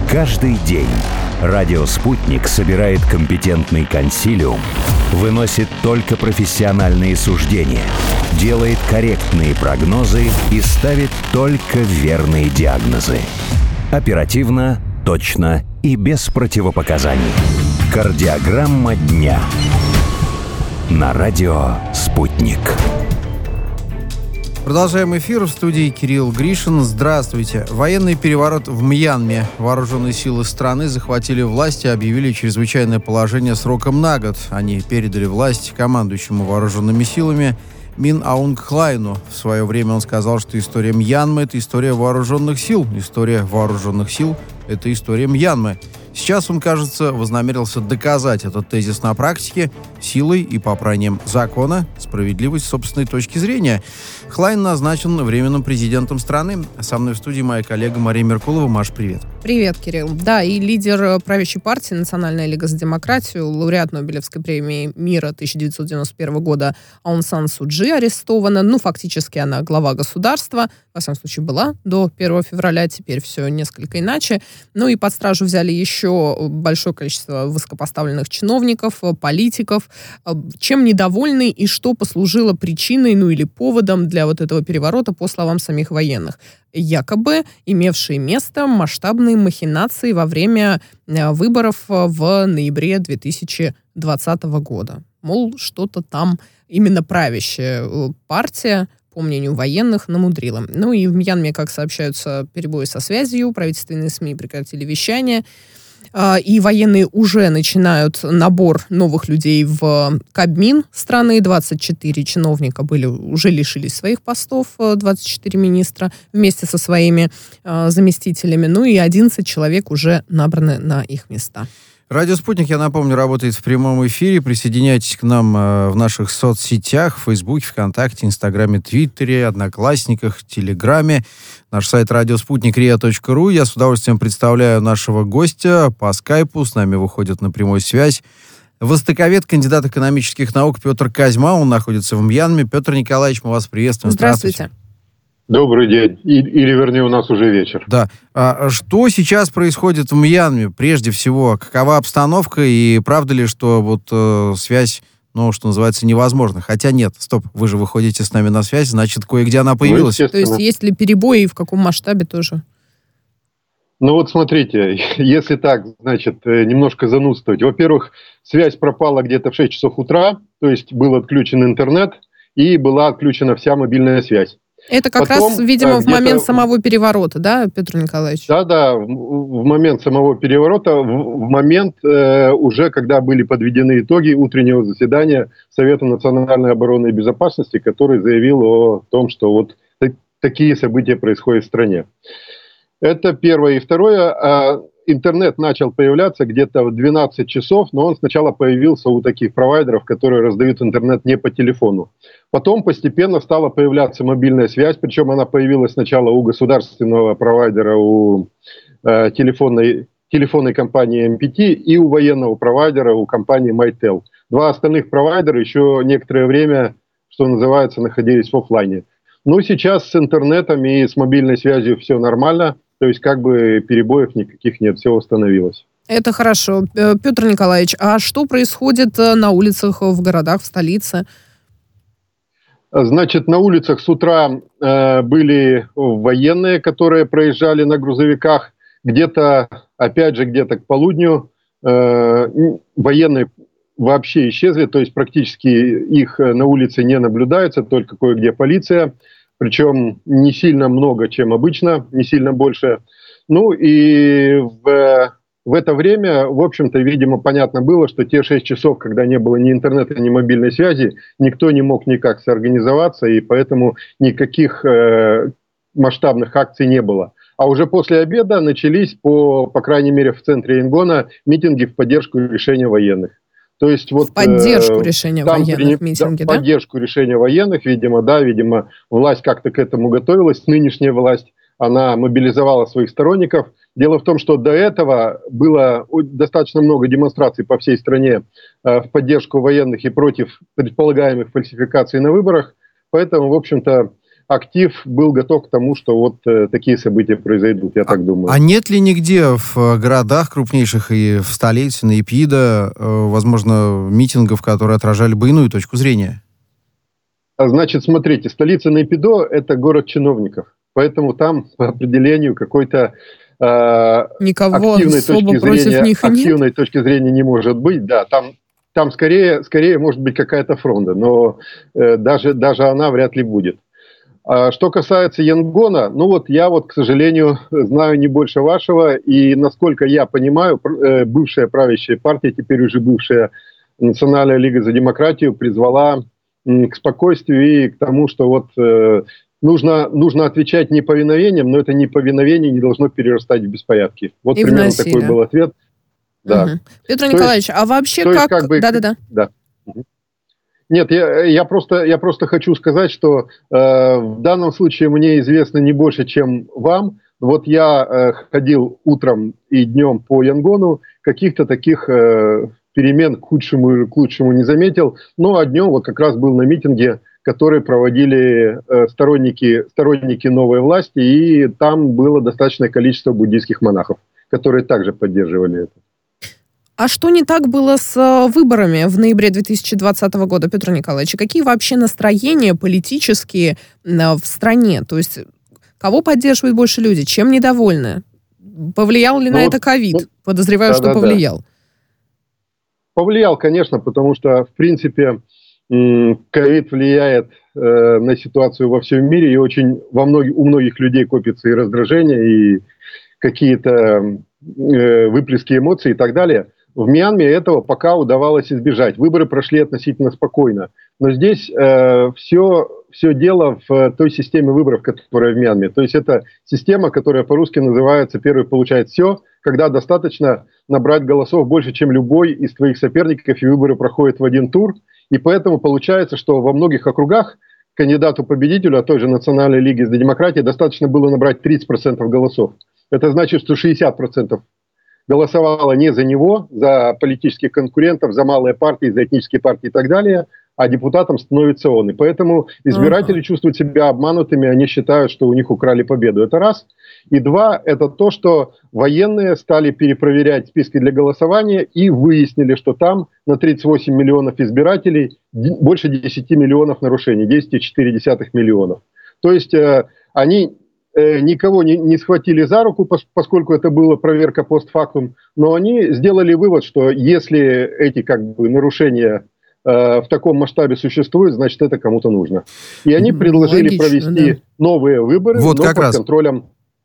Каждый день радио «Спутник» собирает компетентный консилиум, выносит только профессиональные суждения, делает корректные прогнозы и ставит только верные диагнозы. Оперативно, точно и без противопоказаний. Кардиограмма дня. На радио «Спутник». Продолжаем эфир. В студии Кирилл Гришин. Здравствуйте. Военный переворот в Мьянме. Вооруженные силы страны захватили власть и объявили чрезвычайное положение сроком на год. Они передали власть командующему вооруженными силами Мин Аунг Хлайну. В свое время он сказал, что история Мьянмы – это история вооруженных сил. История вооруженных сил – это история Мьянмы. Сейчас он, кажется, вознамерился доказать этот тезис на практике силой и попранием закона, справедливость с собственной точки зрения. Хлайн назначен временным президентом страны. Со мной в студии моя коллега Мария Меркулова. Маш, привет. Привет, Кирилл. Да, и лидер правящей партии «Национальная лига за демократию», лауреат Нобелевской премии мира 1991 года Аун Сан Су Чжи арестована. Фактически она глава государства. Во всяком случае, была до 1 февраля. Теперь все несколько иначе. И под стражу взяли еще большое количество высокопоставленных чиновников, политиков. Чем недовольны и что послужило причиной, или поводом для вот этого переворота, по словам самих военных? Якобы имевшие место масштабные махинации во время выборов в ноябре 2020 года. Мол, что-то там именно правящая партия, по мнению военных, намудрила. И в Мьянме, как сообщаются, перебои со связью, правительственные СМИ прекратили вещание, и военные уже начинают набор новых людей в Кабмин страны. 24 чиновника уже лишились своих постов, 24 министра вместе со своими заместителями. И 11 человек уже набраны на их места. Радио «Спутник», я напомню, работает в прямом эфире. Присоединяйтесь к нам в наших соцсетях, в Фейсбуке, ВКонтакте, Инстаграме, Твиттере, Одноклассниках, Телеграме. Наш сайт радиоспутник.ria.ру. Я с удовольствием представляю нашего гостя по скайпу. С нами выходит на прямую связь востоковед, кандидат экономических наук Петр Козьма. Он находится в Мьянме. Петр Николаевич, мы вас приветствуем. Здравствуйте. Добрый день. Или, вернее, у нас уже вечер. Да. Что сейчас происходит в Мьянме? Прежде всего, какова обстановка? И правда ли, что связь, что называется, невозможна? Хотя нет, стоп, вы же выходите с нами на связь, значит, кое-где она появилась. То есть, есть ли перебои и в каком масштабе тоже? Смотрите, если так, значит, немножко занудствовать. Во-первых, связь пропала где-то в 6 часов утра, то есть был отключен интернет и была отключена вся мобильная связь. Это как раз, видимо, в момент самого переворота, да, Петр Николаевич? Да, в момент самого переворота, в момент уже, когда были подведены итоги утреннего заседания Совета национальной обороны и безопасности, который заявил о том, что такие события происходят в стране. Это первое. И второе, интернет начал появляться где-то в 12 часов, но он сначала появился у таких провайдеров, которые раздают интернет не по телефону. Потом постепенно стала появляться мобильная связь, причем она появилась сначала у государственного провайдера, у телефонной компании MPT и у военного провайдера, у компании Mytel. Два остальных провайдера еще некоторое время, что называется, находились в офлайне. Сейчас с интернетом и с мобильной связью все нормально. То есть перебоев никаких нет, все восстановилось. Это хорошо. Петр Николаевич, а что происходит на улицах, в городах, в столице? Значит, на улицах с утра были военные, которые проезжали на грузовиках. Где-то к полудню военные вообще исчезли, то есть практически их на улице не наблюдается, только кое-где полиция. Причем не сильно много, чем обычно, не сильно больше. И в это время, в общем-то, видимо, понятно было, что те 6 часов, когда не было ни интернета, ни мобильной связи, никто не мог никак соорганизоваться, и поэтому никаких масштабных акций не было. А уже после обеда начались, по крайней мере, в центре Янгона, митинги в поддержку решения военных. То есть в поддержку решения военных митинги, да? В поддержку решения военных, видимо, власть как-то к этому готовилась. Нынешняя власть, она мобилизовала своих сторонников. Дело в том, что до этого было достаточно много демонстраций по всей стране в поддержку военных и против предполагаемых фальсификаций на выборах. Поэтому, в общем-то, актив был готов к тому, что вот такие события произойдут, я так думаю. А нет ли нигде в городах крупнейших и в столице, на Ипида, возможно, митингов, которые отражали бы иную точку зрения? Значит, смотрите, столица Нейпидо – это город чиновников, поэтому там по определению какой-то Никого особо против них активной точки зрения не может быть. Да, там скорее может быть какая-то фронта, но даже она вряд ли будет. Что касается Янгона, я, к сожалению, знаю не больше вашего, и, насколько я понимаю, бывшая правящая партия, теперь уже бывшая Национальная лига за демократию, призвала к спокойствию и к тому, что нужно отвечать неповиновением, но это неповиновение не должно перерастать в беспорядки. Вот и примерно такой был ответ. Да. Угу. Петр Николаевич, а вообще как... Да. Нет, я просто хочу сказать, что в данном случае мне известно не больше, чем вам. Вот я ходил утром и днем по Янгону, каких-то таких перемен к лучшему не заметил. А днем как раз был на митинге, который проводили сторонники новой власти, и там было достаточное количество буддийских монахов, которые также поддерживали это. А что не так было с выборами в ноябре 2020 года, Петр Николаевич? Какие вообще настроения политические в стране? То есть кого поддерживают больше люди? Чем недовольны? Повлиял ли на это ковид? Подозреваю, что повлиял. Повлиял, конечно, потому что, в принципе, ковид влияет на ситуацию во всем мире, и у многих людей копится и раздражение, и какие-то выплески эмоций и так далее. В Мьянме этого пока удавалось избежать. Выборы прошли относительно спокойно. Но здесь все дело в той системе выборов, которая в Мьянме. То есть это система, которая по-русски называется «первый получает все», когда достаточно набрать голосов больше, чем любой из твоих соперников, и выборы проходят в один тур. И поэтому получается, что во многих округах кандидату-победителю от той же Национальной лиги за демократию достаточно было набрать 30% голосов. Это значит, что 60% голосовало не за него, за политических конкурентов, за малые партии, за этнические партии и так далее, а депутатом становится он. И поэтому избиратели чувствуют себя обманутыми, они считают, что у них украли победу. Это раз. И два, это то, что военные стали перепроверять списки для голосования и выяснили, что там на 38 миллионов избирателей больше 10 миллионов нарушений, 10,4 миллионов. То есть они никого не схватили за руку, поскольку это была проверка постфактум, но они сделали вывод, что если эти нарушения в таком масштабе существуют, значит, это кому-то нужно. И они предложили провести новые выборы, но под контролем...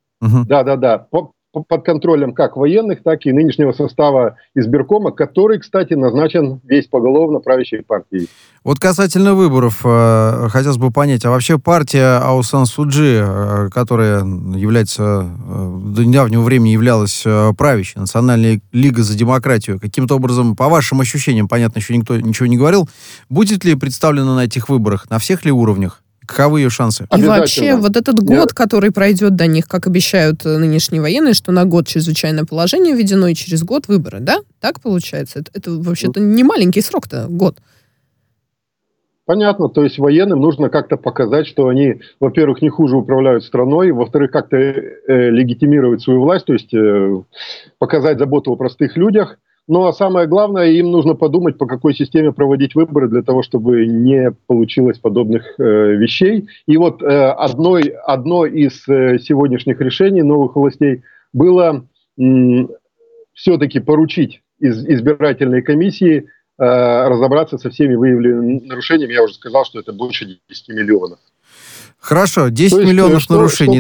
Под контролем как военных, так и нынешнего состава избиркома, который, кстати, назначен весь поголовно правящей партией. Вот касательно выборов, хотелось бы понять, а вообще партия Аун Сан Су Чжи, которая является, до недавнего времени являлась правящей, Национальная лига за демократию, каким-то образом, по вашим ощущениям, понятно, еще никто ничего не говорил, будет ли представлена на этих выборах, на всех ли уровнях? Каковы ее шансы? И вообще, вот этот год, который пройдет до них, как обещают нынешние военные, что на год чрезвычайное положение введено, и через год выборы, да? Так получается? Это вообще-то не маленький срок-то, год. Понятно, то есть военным нужно как-то показать, что они, во-первых, не хуже управляют страной, во-вторых, как-то легитимировать свою власть, то есть показать заботу о простых людях. Ну, а самое главное, им нужно подумать, по какой системе проводить выборы для того, чтобы не получилось подобных вещей. И вот одно из сегодняшних решений новых властей было все-таки поручить избирательной комиссии разобраться со всеми выявленными нарушениями. Я уже сказал, что это больше 10 миллионов. Хорошо, 10 миллионов нарушений.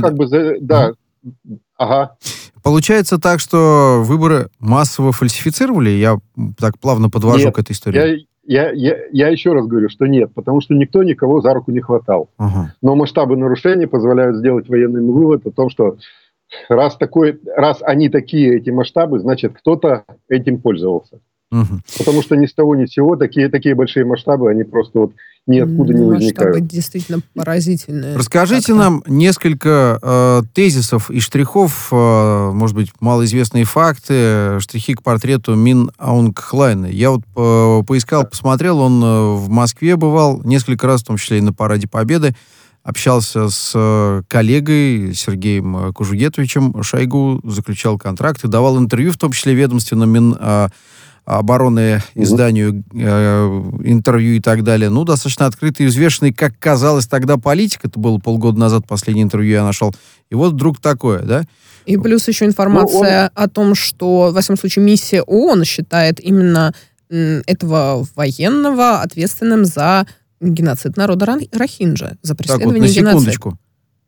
Ага. Получается так, что выборы массово фальсифицировали? Я так плавно подвожу к этой истории. Я еще раз говорю, что нет, потому что никто никого за руку не хватал. Но масштабы нарушений позволяют сделать военный вывод о том, что раз они такие, эти масштабы, значит, кто-то этим пользовался. Потому что ни с того ни с сего такие большие масштабы, они просто ниоткуда не возникают. Масштабы действительно поразительные. Расскажите нам несколько тезисов и штрихов, может быть, малоизвестные факты, штрихи к портрету Мин Аунг Хлайна. Я вот поискал, посмотрел, он в Москве бывал несколько раз, в том числе и на Параде Победы. общался с коллегой Сергеем Кужугетовичем Шойгу, заключал контракт и давал интервью, в том числе ведомственным Минобороны, изданию интервью и так далее. Ну, достаточно открытый и взвешенный, как казалось тогда, политик. Это было полгода назад, последнее интервью я нашел. И вот вдруг такое, да? И плюс еще информация о том, что, во всяком случае, миссия ООН считает именно этого военного ответственным за геноцид народа Рохинджа, за преследование геноцида. Так вот, на секундочку.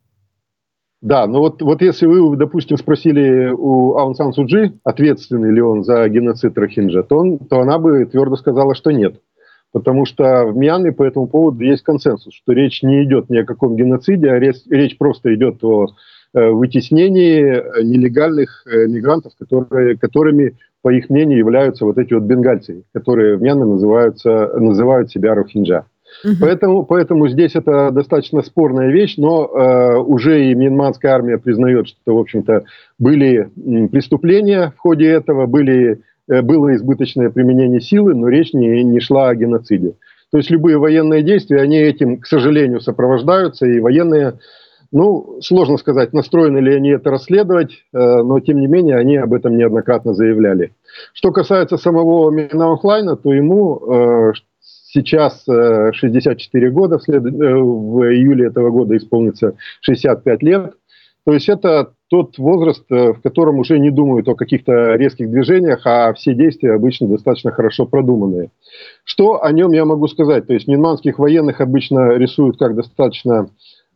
Да, но вот если вы, допустим, спросили у Аун Сан Су Чжи, ответственный ли он за геноцид Рохинджа, то она бы твердо сказала, что нет. Потому что в Мьянме по этому поводу есть консенсус, что речь не идет ни о каком геноциде, а речь просто идет о вытеснении нелегальных мигрантов, которыми, по их мнению, являются вот эти вот бенгальцы, которые в Мьянме называют себя рохинджа. Поэтому здесь это достаточно спорная вещь, но уже и мьянманская армия признает, что, в общем-то, были преступления в ходе этого, было избыточное применение силы, но речь не шла о геноциде. То есть любые военные действия, они этим, к сожалению, сопровождаются, и военные, сложно сказать, настроены ли они это расследовать, но, тем не менее, они об этом неоднократно заявляли. Что касается самого Мин Аунг Hlайна, то ему сейчас 64 года, в июле этого года исполнится 65 лет. То есть это тот возраст, в котором уже не думают о каких-то резких движениях, а все действия обычно достаточно хорошо продуманные. Что о нем я могу сказать? То есть мьянманских военных обычно рисуют как достаточно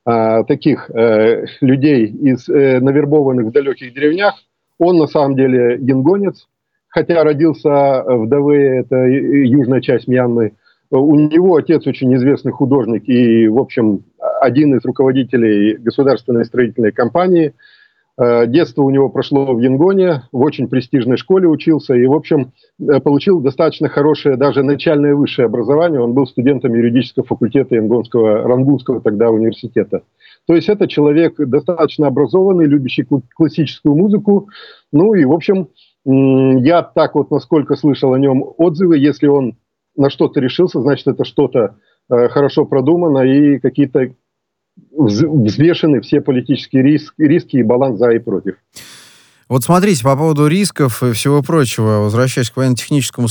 таких людей, навербованных в далеких деревнях. Он на самом деле янгонец, хотя родился в Давее, это южная часть Мьянмы. У него отец очень известный художник и, в общем, один из руководителей государственной строительной компании. Детство у него прошло в Янгоне, в очень престижной школе учился и, в общем, получил достаточно хорошее даже начальное высшее образование. Он был студентом юридического факультета Рангунского тогда университета. То есть это человек достаточно образованный, любящий классическую музыку. Ну и, в общем, я так вот, насколько слышал о нем отзывы, если он на что-то решился, значит, это что-то хорошо продумано и какие-то взвешены все политические риски и баланс за и против. Вот смотрите, по поводу рисков и всего прочего, возвращаясь к военно-техническому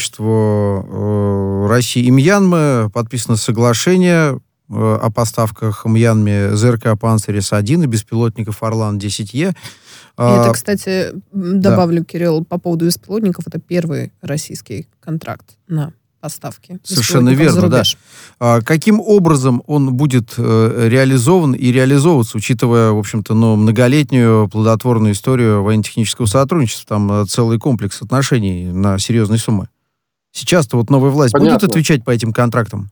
сотрудничеству России и Мьянмы, подписано соглашение о поставках Мьянме ЗРК «Панцирис-1» и беспилотников «Орлан-10Е». Это, кстати, добавлю, Кирилл, по поводу беспилотников, это первый российский контракт на поставки. Совершенно верно, да. Каким образом он будет реализован и реализовываться, учитывая, в общем-то, многолетнюю плодотворную историю военно-технического сотрудничества? Там целый комплекс отношений на серьезные суммы. Сейчас-то вот новая власть будет отвечать по этим контрактам?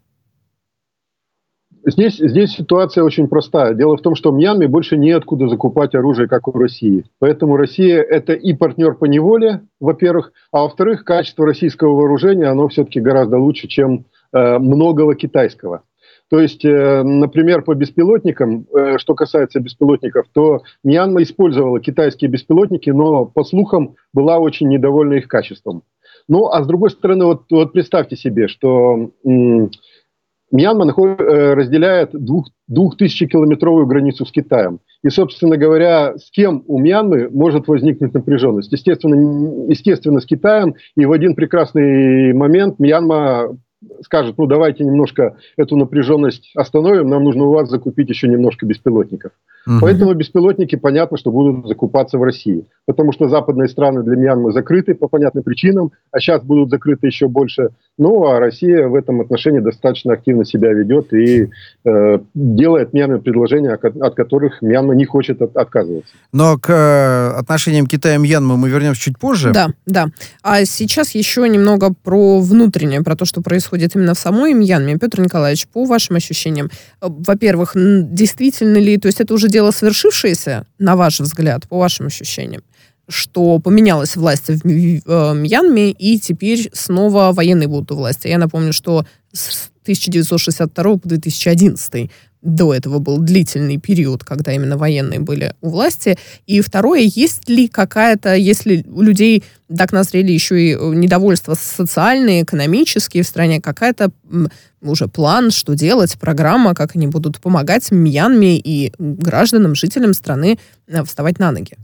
Здесь ситуация очень простая. Дело в том, что в Мьянме больше неоткуда закупать оружие, как у России. Поэтому Россия – это и партнер по неволе, во-первых, а во-вторых, качество российского вооружения, оно все-таки гораздо лучше, чем многого китайского. То есть, например, по беспилотникам, что касается беспилотников, то Мьянма использовала китайские беспилотники, но, по слухам, была очень недовольна их качеством. Ну, а с другой стороны, вот представьте себе, что Мьянма разделяет 2000-километровую границу с Китаем. И, собственно говоря, с кем у Мьянмы может возникнуть напряженность? Естественно, с Китаем. И в один прекрасный момент Мьянма скажет, давайте немножко эту напряженность остановим, нам нужно у вас закупить еще немножко беспилотников. Поэтому беспилотники, понятно, что будут закупаться в России. Потому что западные страны для Мьянмы закрыты по понятным причинам, а сейчас будут закрыты еще больше. Ну, а Россия в этом отношении достаточно активно себя ведет и делает Мьянме предложения, от которых Мьянма не хочет отказываться. Но к отношениям Китая и Мьянмы мы вернемся чуть позже. Да. А сейчас еще немного про внутреннее, про то, что происходит именно в самой Мьянме. Петр Николаевич, по вашим ощущениям, во-первых, действительно ли, то есть это уже дело свершившееся, на ваш взгляд, по вашим ощущениям, что поменялась власть в Мьянме, и теперь снова военные будут у власти. Я напомню, что с 1962 по 2011 до этого был длительный период, когда именно военные были у власти? И второе, есть ли какая-то, если у людей так назрели еще и недовольства социальные, экономические в стране, какая-то уже план, что делать, программа, как они будут помогать Мьянме и гражданам, жителям страны вставать на ноги?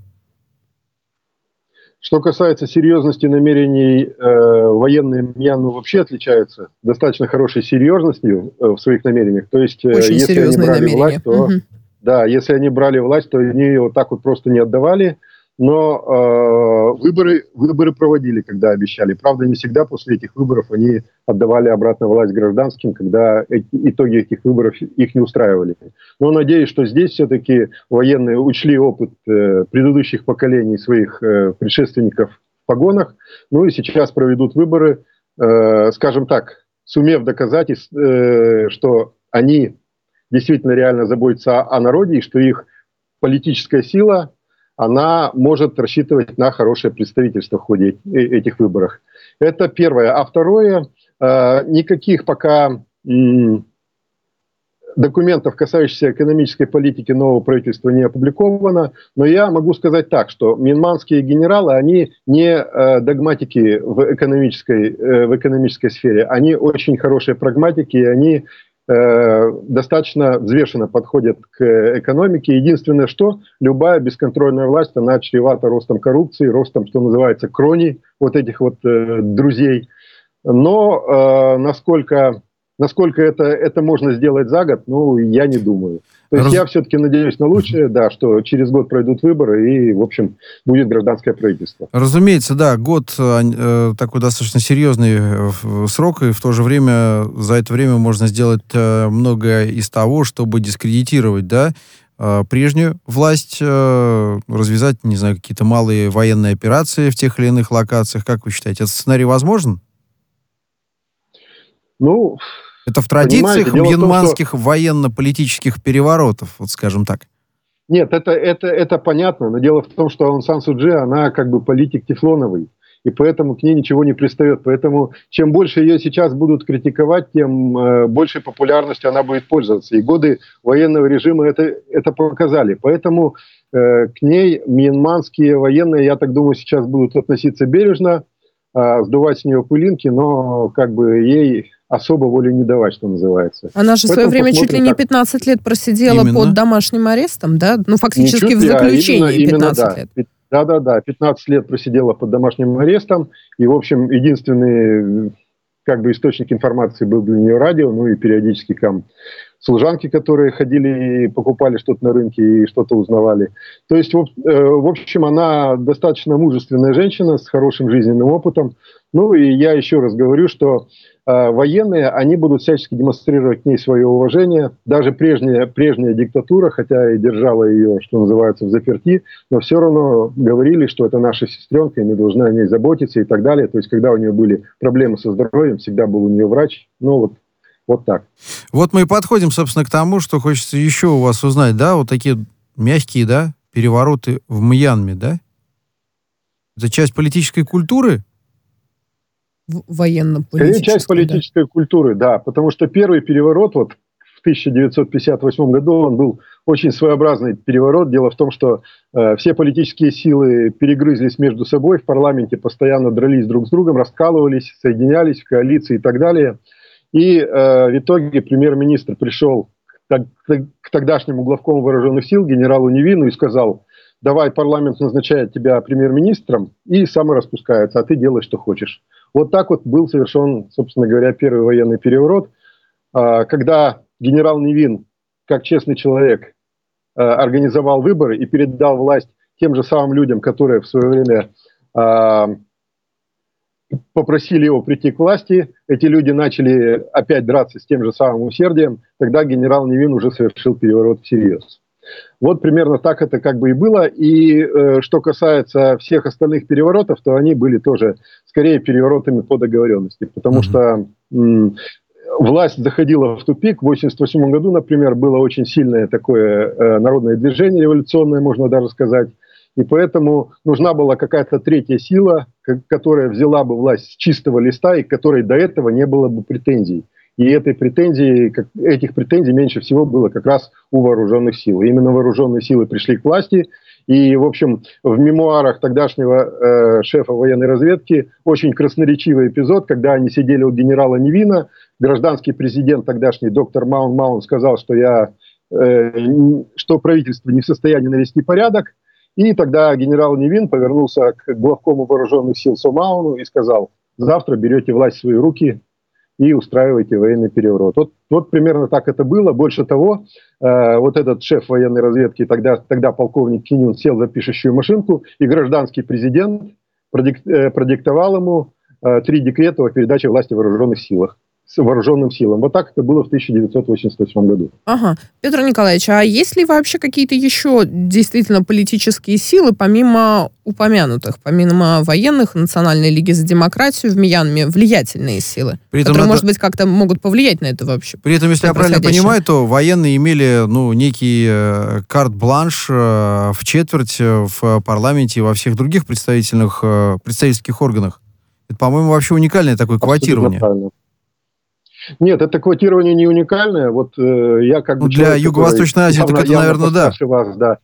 Что касается серьезности намерений, военные Мьянмы вообще отличаются достаточно хорошей серьезностью в своих намерениях. То есть, очень если они брали намерения. власть, то да, если они брали власть, то они ее вот так вот просто не отдавали. Но выборы проводили, когда обещали. Правда, не всегда после этих выборов они отдавали обратно власть гражданским, когда итоги этих выборов их не устраивали. Но надеюсь, что здесь все-таки военные учли опыт предыдущих поколений своих предшественников в погонах. Ну и сейчас проведут выборы, скажем так, сумев доказать, что они действительно реально заботятся о народе и что их политическая сила, она может рассчитывать на хорошее представительство в ходе этих выборов. Это первое. А второе, никаких пока документов, касающихся экономической политики нового правительства, не опубликовано. Но я могу сказать так, что мьянманские генералы, они не догматики в экономической сфере. Они очень хорошие прагматики, и они достаточно взвешенно подходят к экономике. Единственное, что любая бесконтрольная власть, она чревата ростом коррупции, ростом, что называется, крони вот этих вот друзей. Но насколько это можно сделать за год, ну, я не думаю. То есть я все-таки надеюсь на лучшее, да, что через год пройдут выборы и, в общем, будет гражданское правительство. Разумеется, да, год такой достаточно серьезный срок, и в то же время, за это время можно сделать многое из того, чтобы дискредитировать, да, прежнюю власть, развязать, не знаю, какие-то малые военные операции в тех или иных локациях. Как вы считаете, этот сценарий возможен? Ну, это в традициях мьянманских военно-политических переворотов, вот скажем так. Нет, это понятно, но дело в том, что Аун Сан Су Чжи, она как бы политик тефлоновый, и поэтому к ней ничего не пристает. Поэтому чем больше ее сейчас будут критиковать, тем большей популярностью она будет пользоваться. И годы военного режима это показали. Поэтому к ней мьянманские военные, я так думаю, сейчас будут относиться бережно, сдувать с нее пылинки, но как бы ей особо воли не давать, что называется. Она же в свое время чуть ли не 15 лет просидела под домашним арестом, да? Ну, фактически в заключении 15 лет. Да, 15 лет просидела под домашним арестом, и, в общем, единственный как бы источник информации был для нее радио, ну и периодически там служанки, которые ходили и покупали что-то на рынке и что-то узнавали. То есть, в общем, она достаточно мужественная женщина с хорошим жизненным опытом. Ну и я еще раз говорю, что военные, они будут всячески демонстрировать к ней свое уважение. Даже прежняя диктатура, хотя и держала ее, что называется, в заперти, но все равно говорили, что это наша сестренка, и мы должны о ней заботиться и так далее. То есть, когда у нее были проблемы со здоровьем, всегда был у нее врач. Ну вот так. Вот мы и подходим, собственно, к тому, что хочется еще у вас узнать, да, вот такие мягкие, да, перевороты в Мьянме, да? Это часть политической культуры? Военно-политической, часть политической культуры, да, потому что первый переворот вот в 1958 году, он был очень своеобразный переворот. Дело в том, что все политические силы перегрызлись между собой, в парламенте постоянно дрались друг с другом, раскалывались, соединялись в коалиции и так далее. И в итоге премьер-министр пришел к тогдашнему главкому вооруженных сил, генералу Невину, и сказал: давай, парламент назначает тебя премьер-министром и самораспускается, а ты делай, что хочешь. Вот так вот был совершен, собственно говоря, первый военный переворот, когда генерал Невин, как честный человек, организовал выборы и передал власть тем же самым людям, которые в свое время попросили его прийти к власти. Эти люди начали опять драться с тем же самым усердием. Тогда генерал Невин уже совершил переворот всерьез. Вот примерно так это как бы и было. И что касается всех остальных переворотов, то они были тоже скорее переворотами по договоренности. Потому что власть заходила в тупик. В 1988 году, например, было очень сильное такое народное движение революционное, можно даже сказать. И поэтому нужна была какая-то третья сила, которая взяла бы власть с чистого листа и к которой до этого не было бы претензий. И этих претензий меньше всего было как раз у вооруженных сил. Именно вооруженные силы пришли к власти. И, в общем, в мемуарах тогдашнего шефа военной разведки очень красноречивый эпизод, когда они сидели у генерала Невина. Гражданский президент тогдашний, доктор Маун сказал, что правительство не в состоянии навести порядок. И тогда генерал Невин повернулся к главкому вооруженных сил Мауну и сказал: завтра берете власть в свои руки и устраиваете военный переворот. Вот примерно так это было. Больше того, вот этот шеф военной разведки, тогда полковник Кинюн, сел за пишущую машинку, и гражданский президент продиктовал ему 3 декрета о передаче власти вооруженным силам. Вот так это было в 1988 году. Ага. Петр Николаевич, а есть ли вообще какие-то еще действительно политические силы, помимо упомянутых, помимо военных, Национальной лиги за демократию в Мьянме, влиятельные силы, которые, может быть, как-то могут повлиять на это вообще? При этом, если я правильно понимаю, то военные имели некий карт-бланш в четверть в парламенте и во всех других представительских органах. Это, по-моему, вообще уникальное такое квотирование. Нет, это квотирование не уникальное. Вот я как бы для Юго-Восточной Азии так это, наверное, да. Вас, да.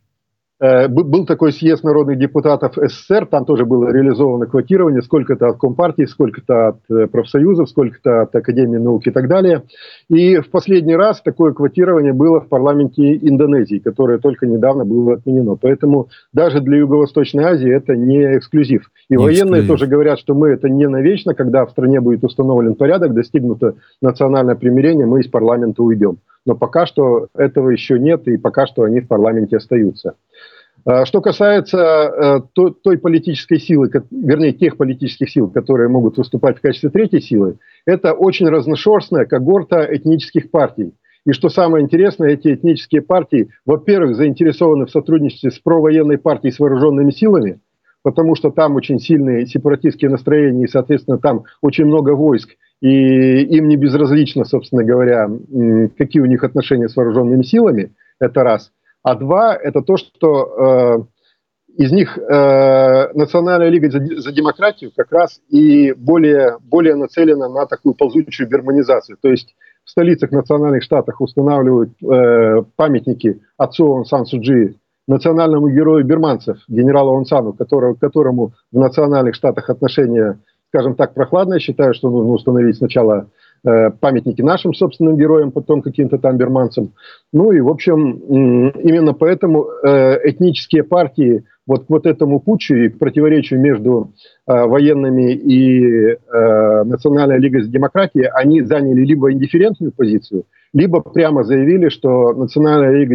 Был такой съезд народных депутатов СССР, там тоже было реализовано квотирование, сколько-то от Компартии, сколько-то от профсоюзов, сколько-то от Академии наук и так далее. И в последний раз такое квотирование было в парламенте Индонезии, которое только недавно было отменено. Поэтому даже для Юго-Восточной Азии это не эксклюзив. И военные тоже говорят, что мы это не навечно, когда в стране будет установлен порядок, достигнуто национальное примирение, мы из парламента уйдем. Но пока что этого еще нет, и пока что они в парламенте остаются. Что касается той политической силы, вернее, тех политических сил, которые могут выступать в качестве третьей силы, это очень разношерстная когорта этнических партий. И что самое интересное, эти этнические партии, во-первых, заинтересованы в сотрудничестве с провоенной партией с вооруженными силами, потому что там очень сильные сепаратистские настроения, и, соответственно, там очень много войск, и им не безразлично, собственно говоря, какие у них отношения с вооруженными силами, это раз. А два, это то, что из них Национальная лига за демократию как раз и более нацелена на такую ползучую берманизацию. То есть в столицах национальных штатов устанавливают памятники отцу Аун Сан Су Чжи, национальному герою бирманцев, генералу Аун Сану, которому в национальных штатах отношения, скажем так, прохладные. Считаю, что нужно установить сначала памятники нашим собственным героям, потом каким-то там бирманцам. Ну и, в общем, именно поэтому этнические партии вот этому путчу и к противоречию между военными и Национальной лигой за демократию, они заняли либо индифферентную позицию, либо прямо заявили, что Национальная лига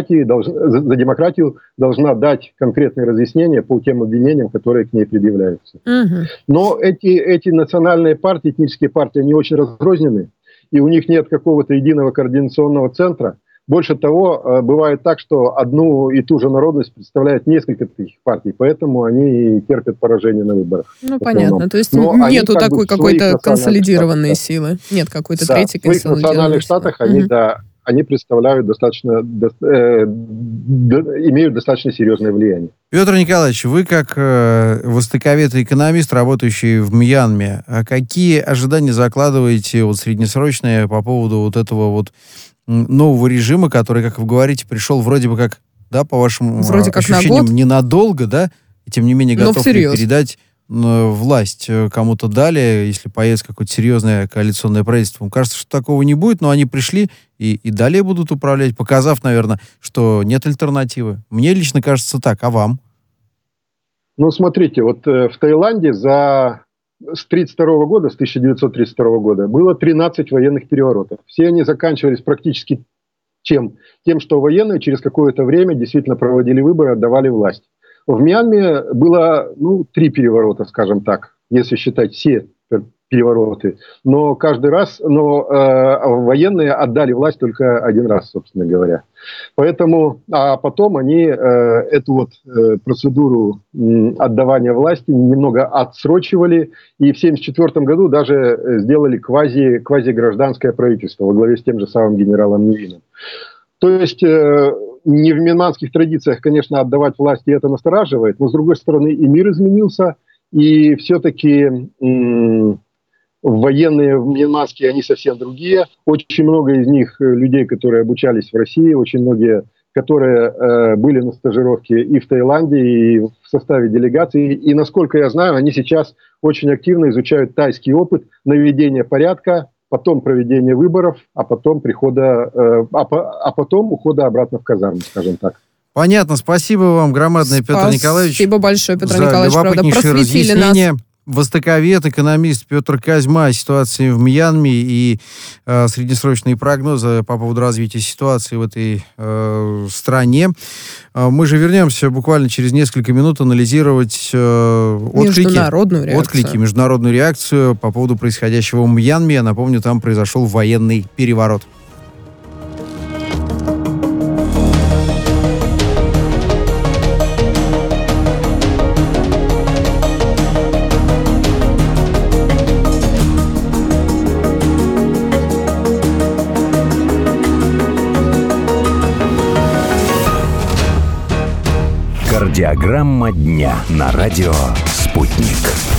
за демократию должна дать конкретные разъяснения по тем обвинениям, которые к ней предъявляются. Но эти национальные партии, этнические партии, они очень разрознены, и у них нет какого-то единого координационного центра. Больше того, бывает так, что одну и ту же народность представляет несколько таких партий, поэтому они терпят поражение на выборах. Ну, понятно. То есть нету такой какой-то консолидированной силы, нет какой-то третьей консолидированной силы. В национальных штатах они представляют имеют достаточно серьезное влияние. Петр Николаевич, вы как востоковед и экономист, работающий в Мьянме, какие ожидания закладываете среднесрочные по поводу вот этого нового режима, который, как вы говорите, пришел вроде бы как, да, по вашим ощущениям, ненадолго, да, и тем не менее готов передать власть кому-то далее, если появится какое-то серьезное коалиционное правительство. Мне кажется, что такого не будет, но они пришли и далее будут управлять, показав, наверное, что нет альтернативы. Мне лично кажется так, а вам? Ну, смотрите, вот в Таиланде с 1932 года было 13 военных переворотов. Все они заканчивались практически тем, что военные через какое-то время действительно проводили выборы, отдавали власть. В Мьянме было 3 переворота, скажем так, если считать все перевороты. Но каждый раз, военные отдали власть только один раз, собственно говоря. Поэтому, а потом они эту процедуру отдавания власти немного отсрочивали, и в 1974 году даже сделали квазигражданское правительство во главе с тем же самым генералом Невином. То есть не в мьянманских традициях, конечно, отдавать власть, и это настораживает, но, с другой стороны, и мир изменился, и все-таки военные в Мьянмаске, они совсем другие. Очень много из них людей, которые обучались в России, очень многие, которые были на стажировке и в Таиланде, и в составе делегации. И, насколько я знаю, они сейчас очень активно изучают тайский опыт наведения порядка, потом проведения выборов, а потом ухода обратно в казарму, скажем так. Понятно. Спасибо вам громадное, Петр Николаевич. Спасибо большое, Петр Николаевич. Правда, просветили нас. Востоковед, экономист Петр Козьма о ситуации в Мьянме и среднесрочные прогнозы по поводу развития ситуации в этой стране. Мы же вернемся буквально через несколько минут анализировать отклики, международную реакцию по поводу происходящего в Мьянме. Я напомню, там произошел военный переворот. Кардиограмма дня на радио «Спутник».